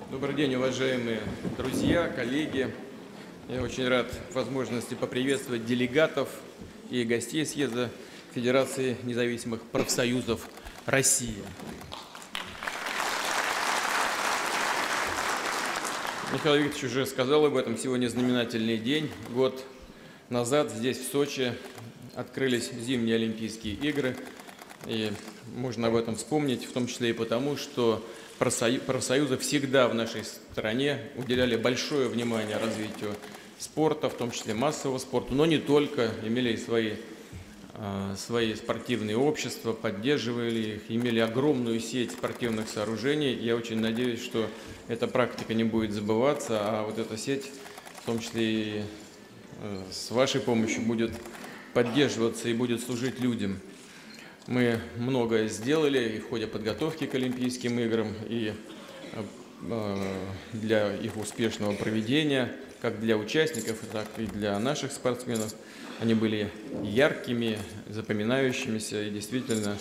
Добрый день, уважаемые друзья, коллеги. Я очень рад возможности поприветствовать делегатов и гостей съезда Федерации независимых профсоюзов России. Михаил Викторович уже сказал об этом. Сегодня знаменательный день. Год назад здесь, в Сочи, открылись зимние Олимпийские игры. И можно об этом вспомнить, в том числе и потому, что профсоюзы всегда в нашей стране уделяли большое внимание развитию спорта, в том числе массового спорта, но не только, имели и свои спортивные общества, поддерживали их, имели огромную сеть спортивных сооружений. Я очень надеюсь, что эта практика не будет забываться, а вот эта сеть, в том числе и с вашей помощью, будет поддерживаться и будет служить людям. Мы многое сделали и в ходе подготовки к Олимпийским играм, и для их успешного проведения, как для участников, так и для наших спортсменов. Они были яркими, запоминающимися и действительно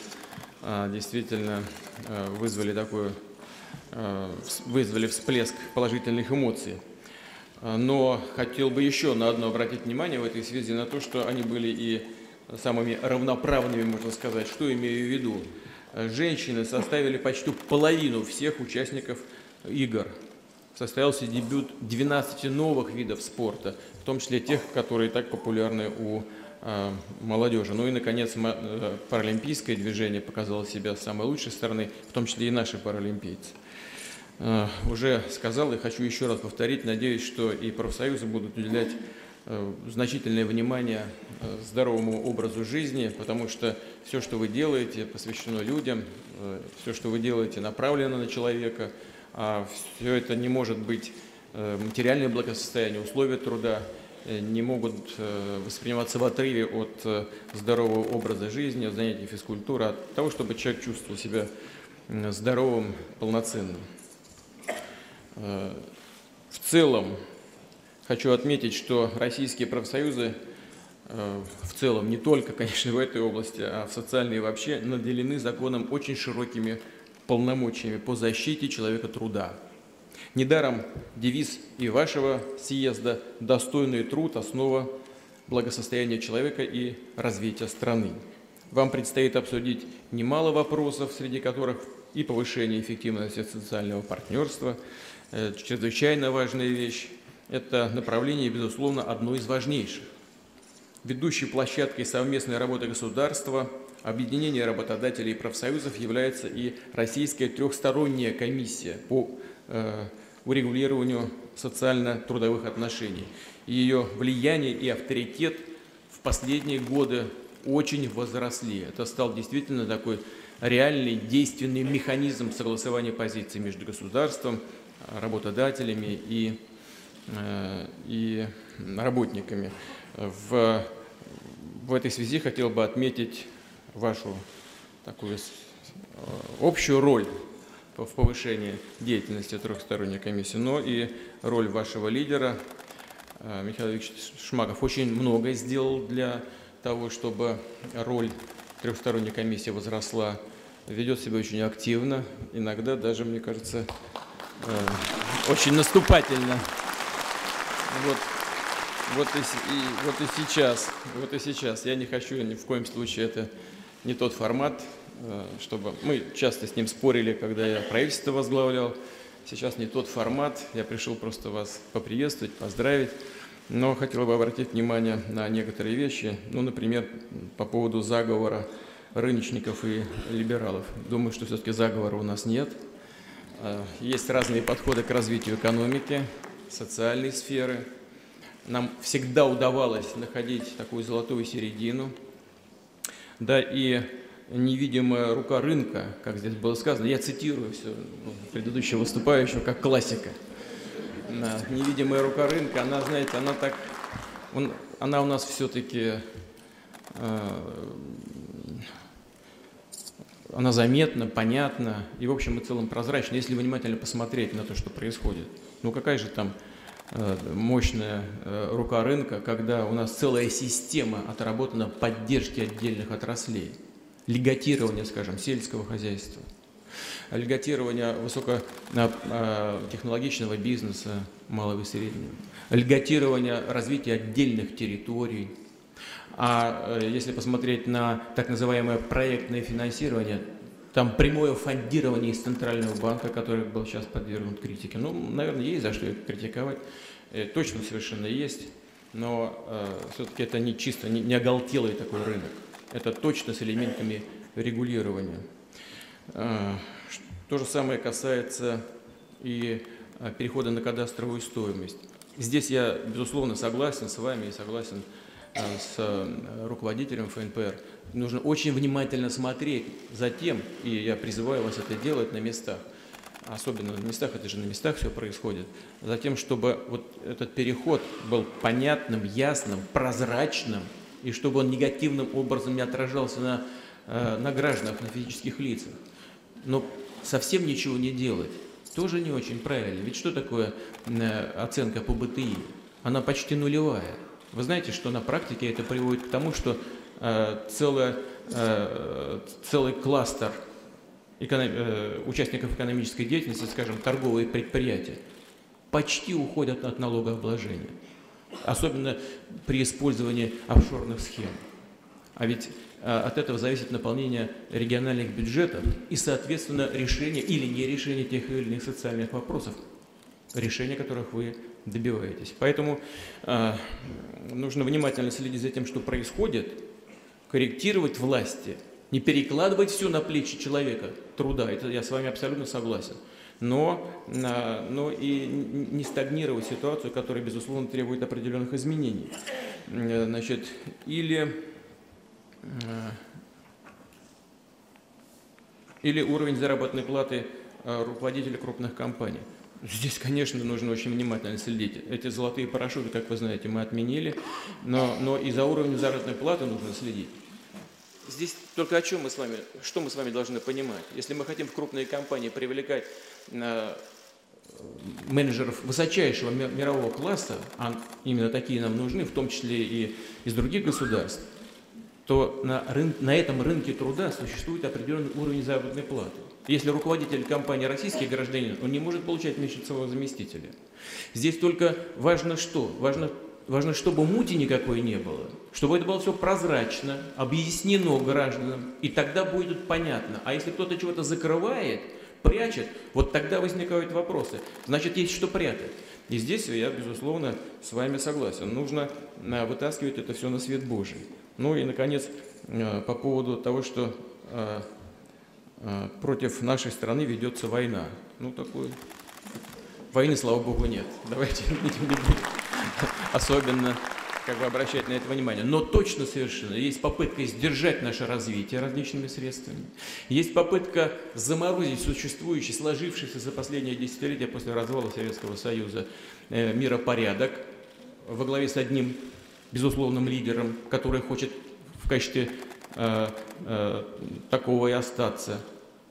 вызвали всплеск положительных эмоций. Но хотел бы еще на одно обратить внимание в этой связи, на то, что они были и самыми равноправными, можно сказать. Что имею в виду? Женщины составили почти половину всех участников игр. Состоялся дебют 12 новых видов спорта, в том числе тех, которые так популярны у молодежи. Ну и, наконец, паралимпийское движение показало себя с самой лучшей стороны, в том числе и наши паралимпийцы. Уже сказал и хочу еще раз повторить, надеюсь, что и профсоюзы будут уделять значительное внимание здоровому образу жизни, потому что все, что вы делаете, посвящено людям, все, что вы делаете, направлено на человека, а все это не может быть материальное благосостояние, условия труда не могут восприниматься в отрыве от здорового образа жизни, от занятий физкультуры, от того, чтобы человек чувствовал себя здоровым, полноценным. В целом, хочу отметить, что российские профсоюзы в целом, не только, конечно, в этой области, а в социальной и вообще, наделены законом очень широкими полномочиями по защите человека труда. Недаром девиз и вашего съезда «Достойный труд – основа благосостояния человека и развития страны». Вам предстоит обсудить немало вопросов, среди которых и повышение эффективности социального партнерства, чрезвычайно важная вещь. Это направление, безусловно, одно из важнейших. Ведущей площадкой совместной работы государства, объединения работодателей и профсоюзов является и Российская трехсторонняя комиссия по урегулированию социально-трудовых отношений. Ее влияние и авторитет в последние годы очень возросли. Это стал действительно такой реальный действенный механизм согласования позиций между государством, работодателями и работниками. В этой связи хотел бы отметить вашу такую общую роль в повышении деятельности трехсторонней комиссии, но и роль вашего лидера. Михаил Викторович Шмаков очень многое сделал для того, чтобы роль трехсторонней комиссии возросла, ведет себя очень активно, иногда даже, мне кажется, очень наступательно. Вот и сейчас. Я не хочу ни в коем случае, это не тот формат, чтобы... Мы часто с ним спорили, когда я правительство возглавлял. Сейчас не тот формат. Я пришел просто вас поприветствовать, поздравить. Но хотел бы обратить внимание на некоторые вещи. Ну, например, по поводу заговора рыночников и либералов. Думаю, что все-таки заговора у нас нет. Есть разные подходы к развитию экономики, социальной сферы. Нам всегда удавалось находить такую золотую середину. Да и невидимая рука рынка, как здесь было сказано, я цитирую все предыдущего выступающего как классика. Невидимая рука рынка, она, знаете, она у нас все-таки, она заметна, понятна и в общем и целом прозрачна, если внимательно посмотреть на то, что происходит. Ну какая же там мощная рука рынка, когда у нас целая система отработана поддержки отдельных отраслей, льготирования, скажем, сельского хозяйства. льготирование высокотехнологичного бизнеса, малого и среднего, льготирование развития отдельных территорий. А если посмотреть на так называемое проектное финансирование, там прямое фондирование из Центрального банка, который был сейчас подвергнут критике. Ну, наверное, есть за что их критиковать. Точно совершенно есть. Но все-таки это не чисто, не оголтелый такой рынок. Это точно с элементами регулирования. То же самое касается и перехода на кадастровую стоимость. Здесь я, безусловно, согласен с вами и согласен с руководителем ФНПР. Нужно очень внимательно смотреть за тем, и я призываю вас это делать на местах, особенно на местах, это же на местах все происходит, за тем, чтобы вот этот переход был понятным, ясным, прозрачным, и чтобы он негативным образом не отражался на гражданах, на физических лицах. Но совсем ничего не делать тоже не очень правильно. Ведь что такое оценка по БТИ? Она почти нулевая. Вы знаете, что на практике это приводит к тому, что целый кластер участников экономической деятельности, скажем, торговые предприятия, почти уходят от налогообложения, особенно при использовании офшорных схем. А ведь от этого зависит наполнение региональных бюджетов и, соответственно, решение или не решение тех или иных социальных вопросов, решение которых вы добиваетесь. Поэтому нужно внимательно следить за тем, что происходит, корректировать власти, не перекладывать все на плечи человека, труда, это я с вами абсолютно согласен, но и не стагнировать ситуацию, которая, безусловно, требует определенных изменений. Значит, или уровень заработной платы руководителей крупных компаний. Здесь, конечно, нужно очень внимательно следить. Эти золотые парашюты, как вы знаете, мы отменили, но и за уровнем заработной платы нужно следить. Здесь только что мы с вами должны понимать. Если мы хотим в крупные компании привлекать менеджеров высочайшего мирового класса, а именно такие нам нужны, в том числе и из других государств, то на этом рынке труда существует определенный уровень заработной платы. Если руководитель компании российский гражданин, он не может получать меньше своего заместителя. Здесь только важно что? Важно, чтобы мути никакой не было, чтобы это было все прозрачно, объяснено гражданам, и тогда будет понятно. А если кто-то чего-то закрывает, прячет, вот тогда возникают вопросы. Значит, есть что прятать. И здесь я, безусловно, с вами согласен. Нужно вытаскивать это все на свет Божий. Ну и, наконец, по поводу того, что против нашей страны ведется война. Ну, такой войны, слава Богу, нет. Давайте не будем особенно обращать на это внимание. Но точно совершенно есть попытка сдержать наше развитие различными средствами. Есть попытка заморозить существующий, сложившийся за последние десятилетия после развала Советского Союза миропорядок во главе с одним безусловным лидером, который хочет в качестве такого и остаться,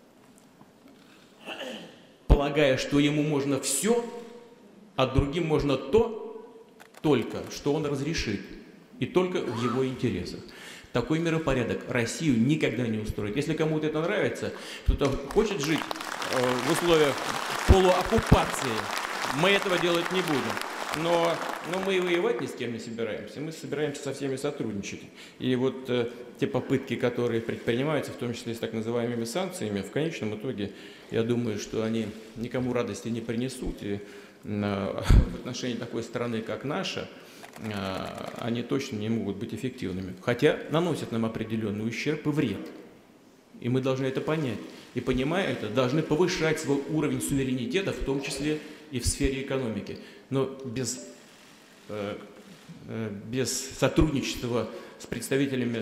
полагая, что ему можно все, а другим можно только, что он разрешит, и только в его интересах. Такой миропорядок Россию никогда не устроит. Если кому-то это нравится, кто-то хочет жить в условиях полуоккупации, мы этого делать не будем. Но мы и воевать ни с кем не собираемся. Мы собираемся со всеми сотрудничать. И вот те попытки, которые предпринимаются, в том числе с так называемыми санкциями, в конечном итоге, я думаю, что они никому радости не принесут. И в отношении такой страны, как наша, они точно не могут быть эффективными. Хотя наносят нам определенный ущерб и вред. И мы должны это понять. И, понимая это, должны повышать свой уровень суверенитета, в том числе и в сфере экономики. Но без сотрудничества с представителями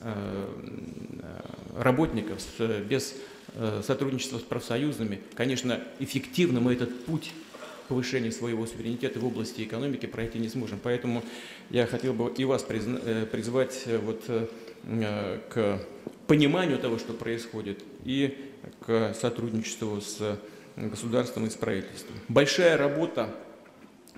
работников, без сотрудничества с профсоюзами, конечно, эффективно мы этот путь повышения своего суверенитета в области экономики пройти не сможем. Поэтому я хотел бы и вас призвать к пониманию того, что происходит, и к сотрудничеству с государством и с правительством. Большая работа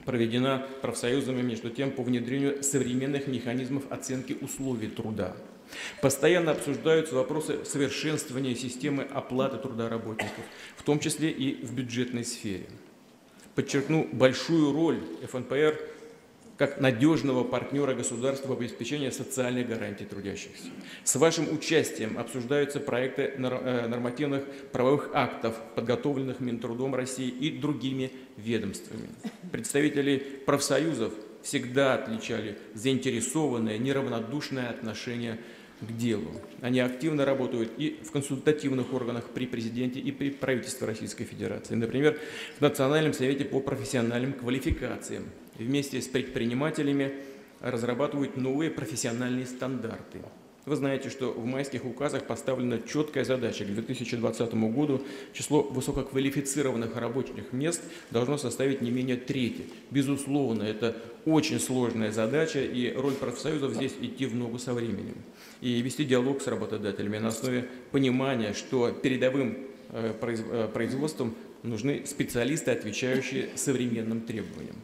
проведена профсоюзами, между тем, по внедрению современных механизмов оценки условий труда. Постоянно обсуждаются вопросы совершенствования системы оплаты труда работников, в том числе и в бюджетной сфере. Подчеркну большую роль ФНПР как надежного партнера государства в обеспечении социальных гарантий трудящихся. С вашим участием обсуждаются проекты нормативных правовых актов, подготовленных Минтрудом России и другими ведомствами. Представители профсоюзов всегда отличали заинтересованное, неравнодушное отношение к делу. Они активно работают и в консультативных органах при президенте и при правительстве Российской Федерации. Например, в Национальном совете по профессиональным квалификациям. Вместе с предпринимателями разрабатывают новые профессиональные стандарты. Вы знаете, что в майских указах поставлена четкая задача. К 2020 году число высококвалифицированных рабочих мест должно составить не менее трети. Безусловно, это очень сложная задача, и роль профсоюзов здесь идти в ногу со временем. И вести диалог с работодателями на основе понимания, что передовым производством нужны специалисты, отвечающие современным требованиям.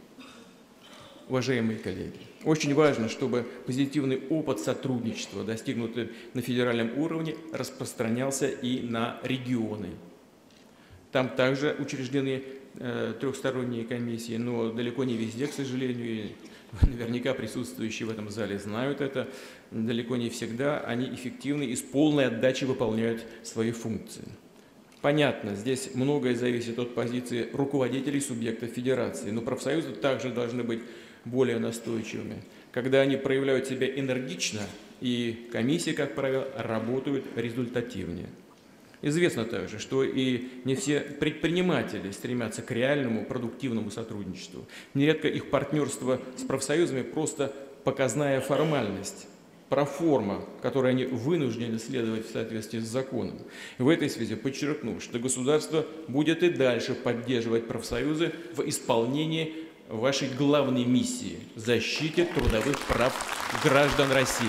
Уважаемые коллеги, очень важно, чтобы позитивный опыт сотрудничества, достигнутый на федеральном уровне, распространялся и на регионы. Там также учреждены трехсторонние комиссии, но далеко не везде, к сожалению, и наверняка присутствующие в этом зале знают это, далеко не всегда они эффективны и с полной отдачей выполняют свои функции. Понятно, здесь многое зависит от позиции руководителей субъектов федерации, но профсоюзы также должны быть более настойчивыми. Когда они проявляют себя энергично, и комиссии, как правило, работают результативнее. Известно также, что и не все предприниматели стремятся к реальному продуктивному сотрудничеству. Нередко их партнерство с профсоюзами просто показная формальность, проформа, которой они вынуждены следовать в соответствии с законом. В этой связи подчеркну, что государство будет и дальше поддерживать профсоюзы в исполнении вашей главной миссии – защите трудовых прав граждан России.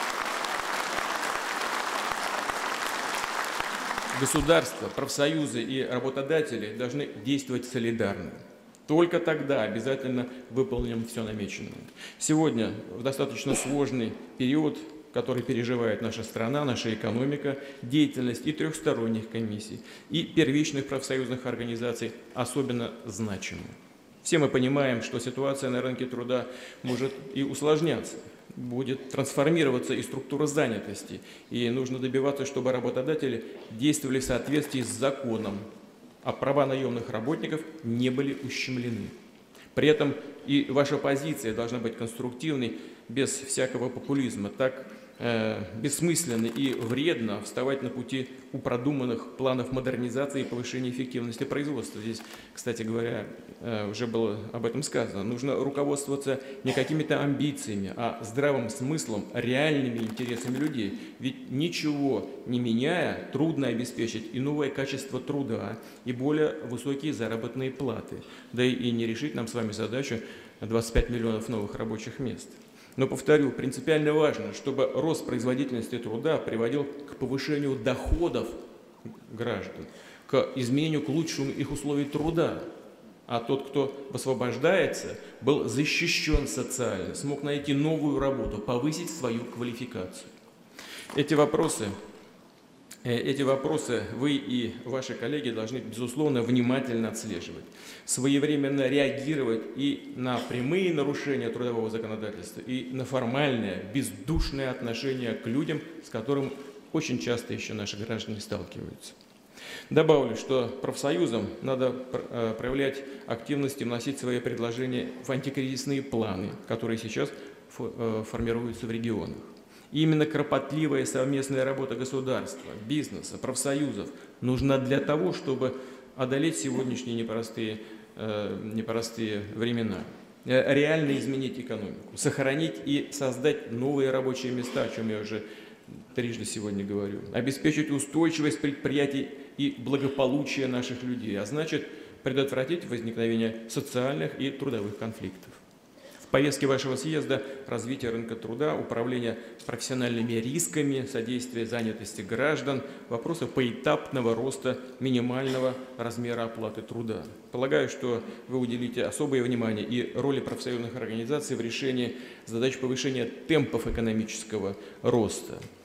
Государство, профсоюзы и работодатели должны действовать солидарно. Только тогда обязательно выполним все намеченное. Сегодня, в достаточно сложный период, который переживает наша страна, наша экономика, деятельность и трехсторонних комиссий, и первичных профсоюзных организаций особенно значима. Все мы понимаем, что ситуация на рынке труда может и усложняться, будет трансформироваться и структура занятости, и нужно добиваться, чтобы работодатели действовали в соответствии с законом, а права наемных работников не были ущемлены. При этом и ваша позиция должна быть конструктивной, без всякого популизма. Так бессмысленно и вредно вставать на пути у продуманных планов модернизации и повышения эффективности производства. Здесь, кстати говоря, уже было об этом сказано. Нужно руководствоваться не какими-то амбициями, а здравым смыслом, реальными интересами людей. Ведь ничего не меняя, трудно обеспечить и новое качество труда, и более высокие заработные платы. Да и не решить нам с вами задачу 25 миллионов новых рабочих мест. Но, повторю, принципиально важно, чтобы рост производительности труда приводил к повышению доходов граждан, к изменению, к лучшему их условий труда. А тот, кто высвобождается, был защищен социально, смог найти новую работу, повысить свою квалификацию. Эти вопросы вы и ваши коллеги должны, безусловно, внимательно отслеживать, своевременно реагировать и на прямые нарушения трудового законодательства, и на формальное, бездушное отношение к людям, с которым очень часто еще наши граждане сталкиваются. Добавлю, что профсоюзам надо проявлять активность и вносить свои предложения в антикризисные планы, которые сейчас формируются в регионах. И именно кропотливая совместная работа государства, бизнеса, профсоюзов нужна для того, чтобы одолеть сегодняшние непростые времена, реально изменить экономику, сохранить и создать новые рабочие места, о чем я уже трижды сегодня говорю, обеспечить устойчивость предприятий и благополучие наших людей, а значит предотвратить возникновение социальных и трудовых конфликтов. В повестке вашего съезда развитие рынка труда, управление профессиональными рисками, содействие занятости граждан, вопросы поэтапного роста минимального размера оплаты труда. Полагаю, что вы уделите особое внимание и роли профсоюзных организаций в решении задач повышения темпов экономического роста.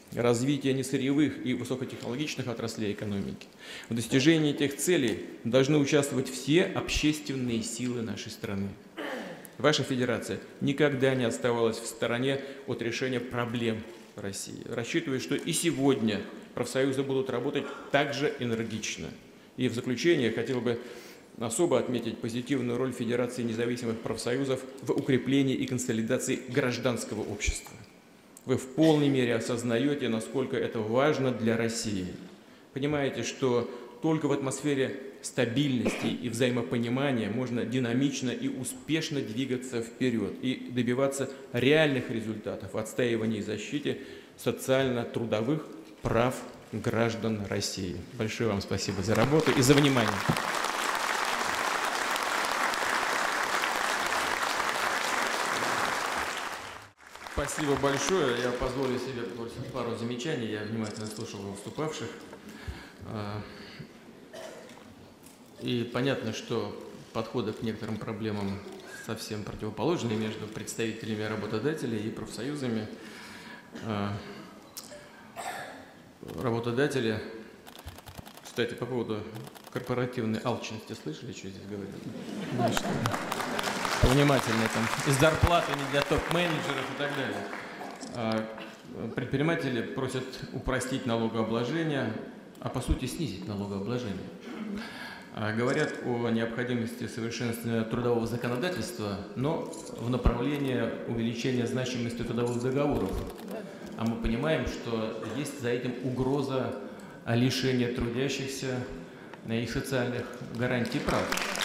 развития несырьевых и высокотехнологичных отраслей экономики. В достижении этих целей должны участвовать все общественные силы нашей страны. Ваша федерация никогда не оставалась в стороне от решения проблем России. Рассчитываю, что и сегодня профсоюзы будут работать также энергично. И в заключение хотел бы особо отметить позитивную роль Федерации независимых профсоюзов в укреплении и консолидации гражданского общества. Вы в полной мере осознаете, насколько это важно для России. Понимаете, что только в атмосфере стабильности и взаимопонимания можно динамично и успешно двигаться вперед и добиваться реальных результатов в отстаивании и защите социально-трудовых прав граждан России. Большое вам спасибо за работу и за внимание. Спасибо большое. Я позволю себе пару замечаний. Я внимательно слушал выступавших. И понятно, что подходы к некоторым проблемам совсем противоположные между представителями работодателей и профсоюзами. Работодатели, кстати, по поводу корпоративной алчности, слышали, что здесь говорят? Внимательно там, и зарплаты не для топ-менеджеров и так далее. Предприниматели просят упростить налогообложение, а по сути снизить налогообложение. Говорят о необходимости совершенствования трудового законодательства, но в направлении увеличения значимости трудовых договоров. А мы понимаем, что есть за этим угроза лишения трудящихся их социальных гарантий прав.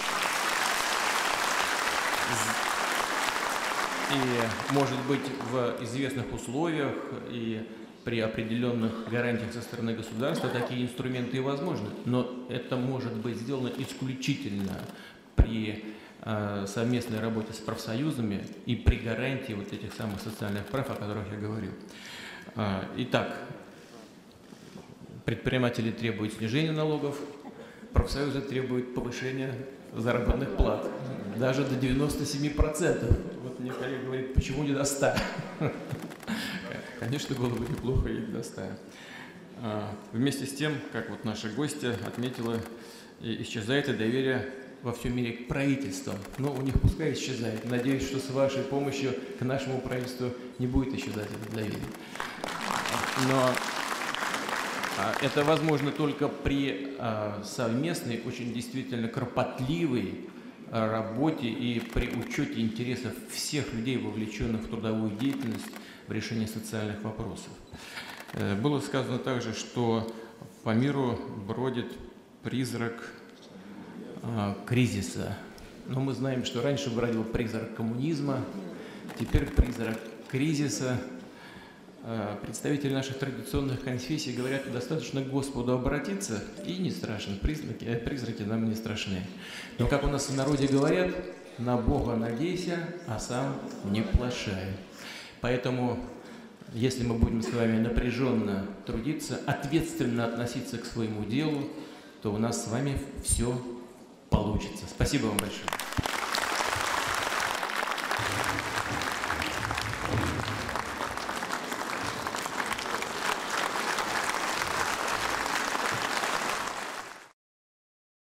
И, может быть, в известных условиях и при определенных гарантиях со стороны государства такие инструменты и возможны. Но это может быть сделано исключительно при совместной работе с профсоюзами и при гарантии вот этих самых социальных прав, о которых я говорю. Итак, предприниматели требуют снижения налогов, профсоюзы требуют повышения заработных плат, даже до 97%. Вот мне коллега говорит, почему не до 100%? Конечно, было бы неплохо и до 100%. Вместе с тем, как вот наша гостья отметила, исчезает и доверие во всем мире к правительствам. Но у них пускай исчезает. Надеюсь, что с вашей помощью к нашему правительству не будет исчезать это доверие. Но это возможно только при совместной, очень действительно кропотливой работе и при учете интересов всех людей, вовлеченных в трудовую деятельность, в решение социальных вопросов. Было сказано также, что по миру бродит призрак кризиса. Но мы знаем, что раньше бродил призрак коммунизма, теперь призрак кризиса. Представители наших традиционных конфессий говорят, достаточно к Господу обратиться, и не страшно, призраки нам не страшны. Но, как у нас в народе говорят, на Бога надейся, а сам не плашай. Поэтому, если мы будем с вами напряженно трудиться, ответственно относиться к своему делу, то у нас с вами все получится. Спасибо вам большое.